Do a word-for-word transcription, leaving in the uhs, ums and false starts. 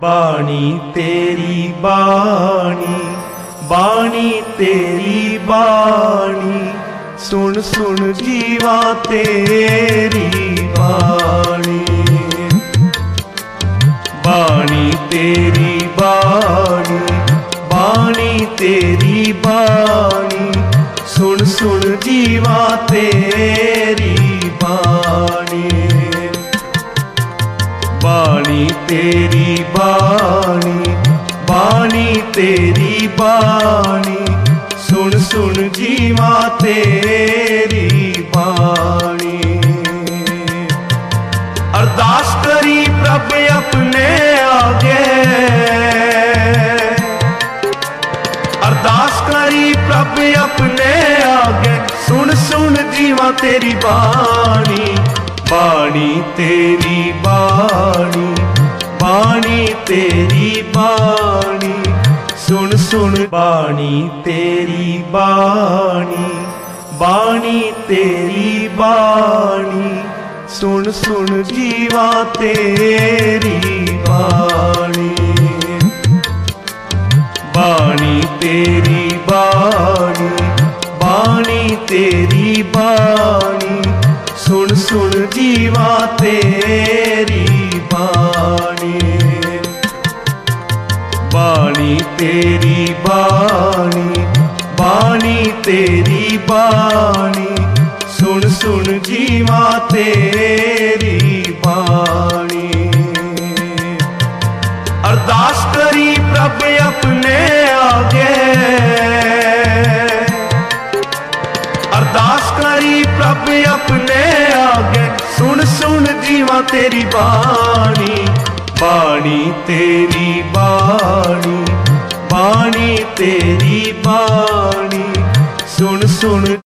बाणी तेरी बाणी बाणी तेरी बाणी सुन सुन जीवा तेरी बाणी बाणी तेरी बाणी बाणी तेरी बाणी सुन सुन जीवा तेरी बाणी बाणी तेरी बाणी बाणी तेरी बाणी सुन सुन जीवा तेरी बाणी अरदास करी प्रभ अपने आगे अरदास करी प्रभ अपने आगे सुन सुन जीवा तेरी बाणी बाणी तेरी बाणी बाणी तेरी बाणी सुन सुन बाणी तेरी बाणी बाणी तेरी बाणी सुन सुन जीवा तेरी बाणी बाणी तेरी बाणी बाणी तेरी बाणी सुन सुन जीवा तेरी बाणी बाणी तेरी बाणी बाणी तेरी बाणी सुन सुन जीवा तेरी बाणी अरदास करी प्रभ अपने आगे अरदास करी प्रभ अपने आगे सुन सुन जीवा तेरी बाणी बाणी तेरी बाणी बाणी तेरी बाणी सुन सुन